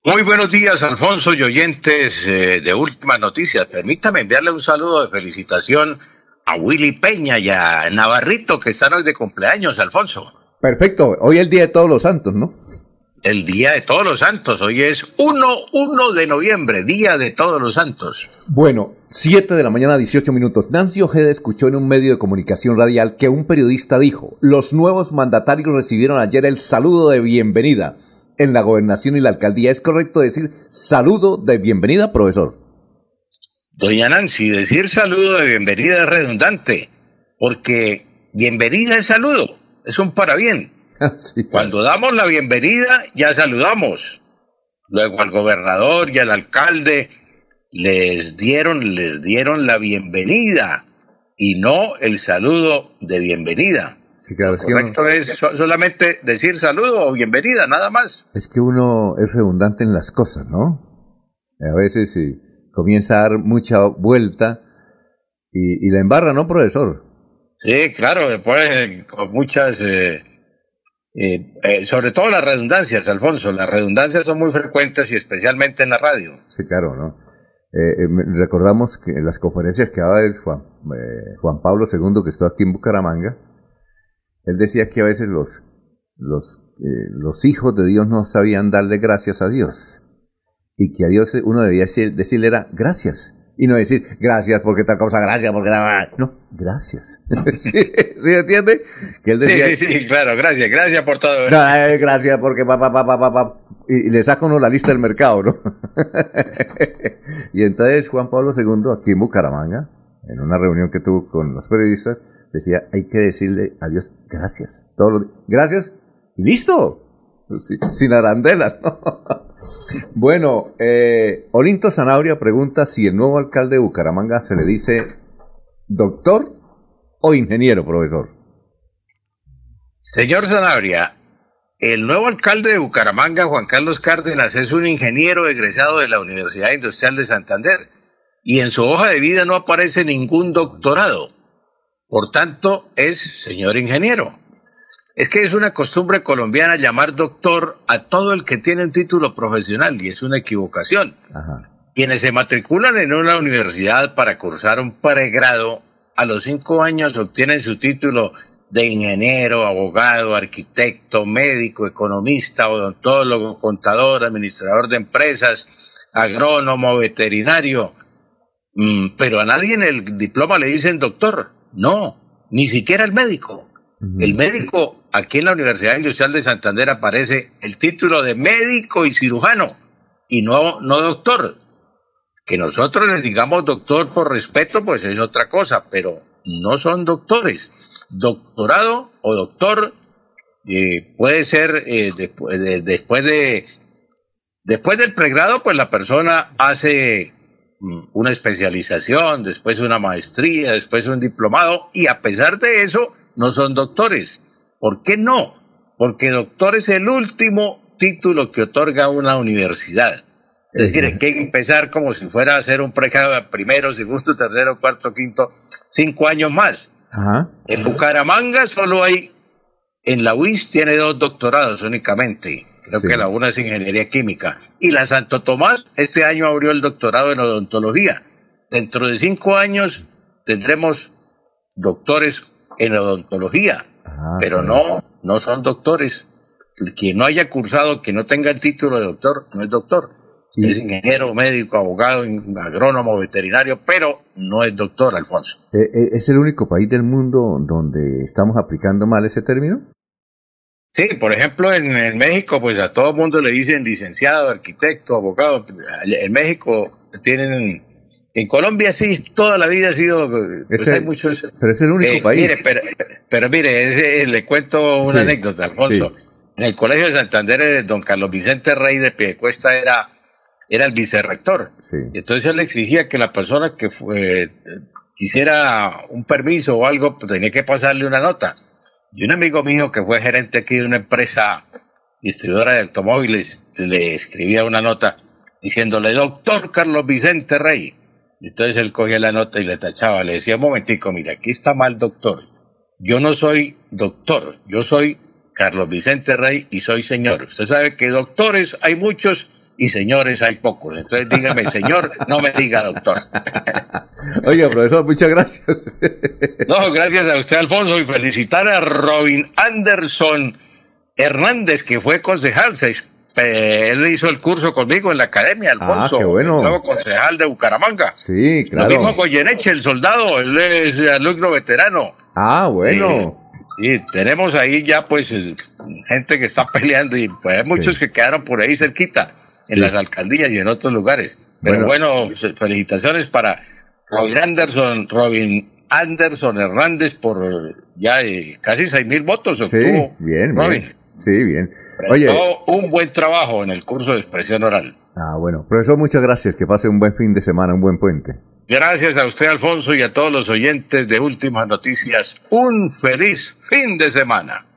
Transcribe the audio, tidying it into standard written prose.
Muy buenos días, Alfonso y oyentes de Últimas Noticias. Permítame enviarle un saludo de felicitación a Willy Peña y a Navarrito, que están hoy de cumpleaños, Alfonso. Perfecto, hoy es el Día de Todos los Santos, ¿no? El Día de Todos los Santos, hoy es 1 de noviembre, Día de Todos los Santos. Bueno, 7 de la mañana, 18 minutos. Nancy Ojeda escuchó en un medio de comunicación radial que un periodista dijo: los nuevos mandatarios recibieron ayer el saludo de bienvenida en la gobernación y la alcaldía. ¿Es correcto decir saludo de bienvenida, profesor? Doña Nancy, decir saludo de bienvenida es redundante, porque bienvenida es saludo, es un parabién. Sí, claro. Cuando damos la bienvenida, ya saludamos. Luego al gobernador y al alcalde les dieron la bienvenida y no el saludo de bienvenida. Sí, claro, Lo correcto es solamente decir saludo o bienvenida, nada más. Es que uno es redundante en las cosas, ¿no? A veces comienza a dar mucha vuelta y la embarra, ¿no, profesor? Sí, claro, después con muchas... sobre todo las redundancias, Alfonso. Las redundancias son muy frecuentes y especialmente en la radio. Sí, claro, ¿no? Recordamos que en las conferencias que daba el Juan Pablo II, que estuvo aquí en Bucaramanga, él decía que a veces los hijos de Dios no sabían darle gracias a Dios, y que a Dios uno debía decirle era gracias, y no decir gracias porque tal cosa, gracias porque... No, gracias. ¿Sí entiende? Que él decía, sí, claro, gracias por todo. No, gracias porque y le saca uno la lista del mercado, ¿no? Y entonces Juan Pablo II, aquí en Bucaramanga, en una reunión que tuvo con los periodistas, decía, hay que decirle a Dios gracias. Gracias y listo. Sí, sin arandelas, ¿no? Bueno, Olinto Zanabria pregunta si el nuevo alcalde de Bucaramanga se le dice doctor o ingeniero, profesor. Señor Zanabria, el nuevo alcalde de Bucaramanga, Juan Carlos Cárdenas, es un ingeniero egresado de la Universidad Industrial de Santander y en su hoja de vida no aparece ningún doctorado. Por tanto, es señor ingeniero. Es que es una costumbre colombiana llamar doctor a todo el que tiene un título profesional y es una equivocación. Ajá. Quienes se matriculan en una universidad para cursar un pregrado, a los 5 años obtienen su título de ingeniero, abogado, arquitecto, médico, economista, odontólogo, contador, administrador de empresas, agrónomo, veterinario. Pero a nadie en el diploma le dicen doctor. No, ni siquiera el médico. El médico, aquí en la Universidad Industrial de Santander aparece el título de médico y cirujano, y no doctor. Que nosotros les digamos doctor por respeto, pues es otra cosa, pero no son doctores. Doctorado o doctor puede ser después del pregrado, pues la persona hace una especialización, después una maestría, después un diplomado, y a pesar de eso no son doctores. ¿Por qué no? Porque doctor es el último título que otorga una universidad. Es decir, hay que empezar como si fuera a hacer un pregrado de primero, segundo, tercero, cuarto, quinto, 5 años más. Ajá. En Bucaramanga solo hay, en la UIS tiene 2 doctorados únicamente. Creo que la una es ingeniería química. Y la Santo Tomás este año abrió el doctorado en odontología. Dentro de 5 años tendremos doctores en odontología, pero no son doctores. Quien no haya cursado, que no tenga el título de doctor, no es doctor. Es ingeniero, médico, abogado, agrónomo, veterinario, pero no es doctor, Alfonso. ¿Es el único país del mundo donde estamos aplicando mal ese término? Sí, por ejemplo, en México, pues a todo mundo le dicen licenciado, arquitecto, abogado. En México tienen... En Colombia sí, toda la vida ha sido... Pues hay muchos, pero es el único país. Mire, pero mire, le cuento una anécdota, Alfonso. Sí. En el Colegio de Santander, don Carlos Vicente Rey de Piedecuesta era el vicerrector. Sí. Entonces él exigía que la persona que quisiera un permiso o algo, pues tenía que pasarle una nota. Y un amigo mío que fue gerente aquí de una empresa distribuidora de automóviles, le escribía una nota diciéndole, doctor Carlos Vicente Rey. Entonces él cogía la nota y le tachaba, le decía, un momentico, mira, aquí está mal doctor. Yo no soy doctor, yo soy Carlos Vicente Rey y soy señor. Usted sabe que doctores hay muchos y señores hay pocos. Entonces dígame señor, no me diga doctor. Oiga, profesor, muchas gracias. No, gracias a usted, Alfonso, y felicitar a Robin Anderson Hernández, que fue concejal. Él hizo el curso conmigo en la academia, Alfonso. Ah, qué bueno. El nuevo concejal de Bucaramanga. Sí, claro. Lo mismo Goyeneche, el soldado, él es alumno veterano. Ah, bueno. Y tenemos ahí ya pues gente que está peleando y pues hay muchos que quedaron por ahí cerquita, en las alcaldías y en otros lugares. Pero bueno, felicitaciones para Robin Anderson Hernández por ya casi 6.000 votos obtuvo. Sí, bien, Robin. bien. Sí, bien. Oye, un buen trabajo en el curso de expresión oral. Ah, bueno. Profesor, muchas gracias. Que pase un buen fin de semana, un buen puente. Gracias a usted, Alfonso, y a todos los oyentes de Últimas Noticias. Un feliz fin de semana.